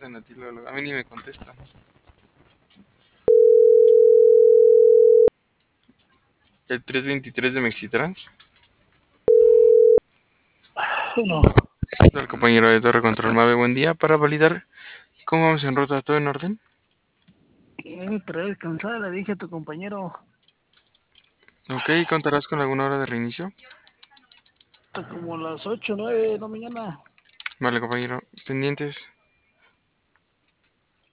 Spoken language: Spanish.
marcan a ti, luego. A mí ni me contestan. El 323 de Mexitrans. Bueno, El compañero de Torre Control Mave, buen día. Para validar cómo vamos en ruta, ¿todo en orden? pero descansada, le dije a tu compañero, Ok, ¿contarás con alguna hora de reinicio? hasta como las 8 9 de la mañana. Vale, compañero. Pendientes.